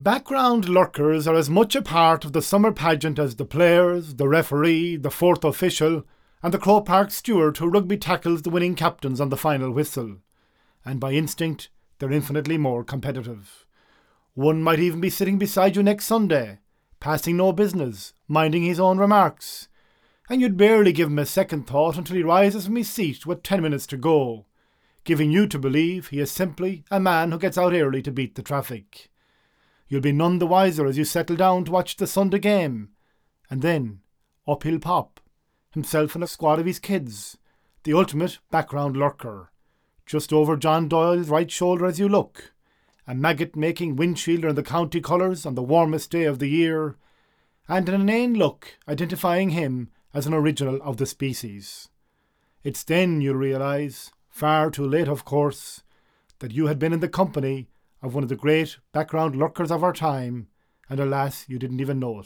Background lurkers are as much a part of the summer pageant as the players, the referee, the fourth official, and the Croke Park steward who rugby tackles the winning captains on the final whistle. And by instinct, they're infinitely more competitive. One might even be sitting beside you next Sunday, passing no business, minding his own remarks, and you'd barely give him a second thought until he rises from his seat with 10 minutes to go, giving you to believe he is simply a man who gets out early to beat the traffic. You'll be none the wiser as you settle down to watch the Sunday game. And then, up he'll pop, himself and a squad of his kids, the ultimate background lurker, just over John Doyle's right shoulder as you look, a maggot-making windshielder in the county colours on the warmest day of the year, and an inane look identifying him as an original of the species. It's then you'll realise, far too late of course, that you had been in the company of one of the great background lurkers of our time, and alas, you didn't even know it.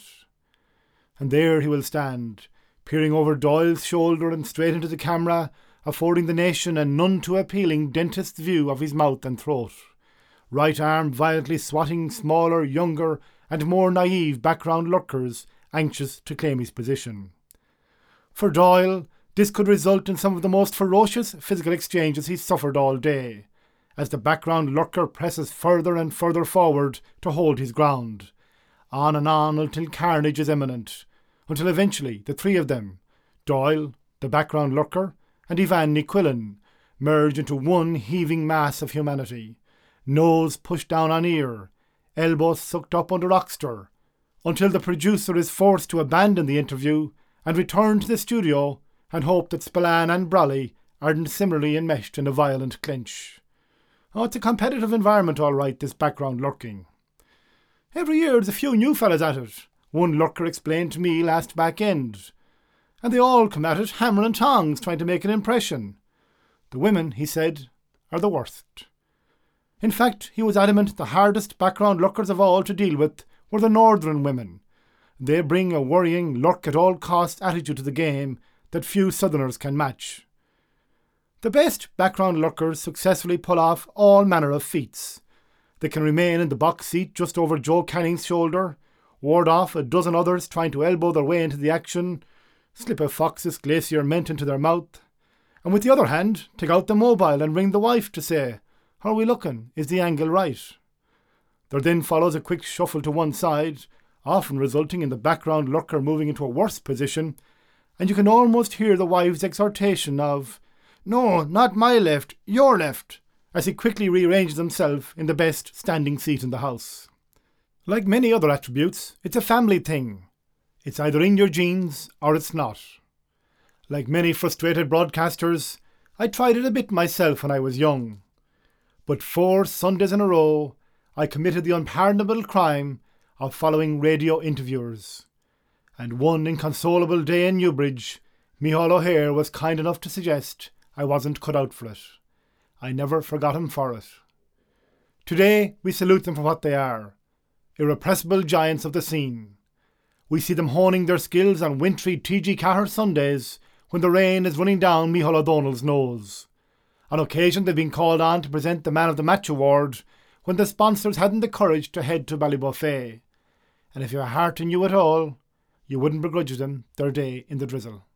And there he will stand, peering over Doyle's shoulder and straight into the camera, affording the nation a none too appealing dentist's view of his mouth and throat, right arm violently swatting smaller, younger, and more naive background lurkers anxious to claim his position. For Doyle, this could result in some of the most ferocious physical exchanges he's suffered all day, as the background lurker presses further and further forward to hold his ground, on and on until carnage is imminent, until eventually the three of them, Doyle, the background lurker, and Ivan Ní Chuileann, merge into one heaving mass of humanity, nose pushed down on ear, elbows sucked up under oxter, until the producer is forced to abandon the interview and return to the studio and hope that Spillane and Brawley aren't similarly enmeshed in a violent clinch. Oh, it's a competitive environment all right, this background lurking. Every year there's a few new fellas at it, one lurker explained to me last back end. And they all come at it hammer and tongs trying to make an impression. The women, he said, are the worst. In fact, he was adamant the hardest background lurkers of all to deal with were the northern women. They bring a worrying lurk-at-all-cost attitude to the game that few southerners can match. The best background lurkers successfully pull off all manner of feats. They can remain in the box seat just over Joe Canning's shoulder, ward off a dozen others trying to elbow their way into the action, slip a Fox's Glacier mint into their mouth, and with the other hand take out the mobile and ring the wife to say, "How are we looking? Is the angle right?" There then follows a quick shuffle to one side, often resulting in the background lurker moving into a worse position, and you can almost hear the wife's exhortation of, "No, not my left, your left," as he quickly rearranges himself in the best standing seat in the house. Like many other attributes, it's a family thing. It's either in your genes or it's not. Like many frustrated broadcasters, I tried it a bit myself when I was young. But 4 Sundays in a row, I committed the unpardonable crime of following radio interviewers. And one inconsolable day in Newbridge, Micheál O'Hare was kind enough to suggest I wasn't cut out for it. I never forgot him for it. Today, we salute them for what they are, irrepressible giants of the scene. We see them honing their skills on wintry T.G. Cahir Sundays when the rain is running down Micheál O'Donnell's nose. On occasion they've been called on to present the Man of the Match award when the sponsors hadn't the courage to head to Ballybuffet. And if your heart knew it all, you wouldn't begrudge them their day in the drizzle.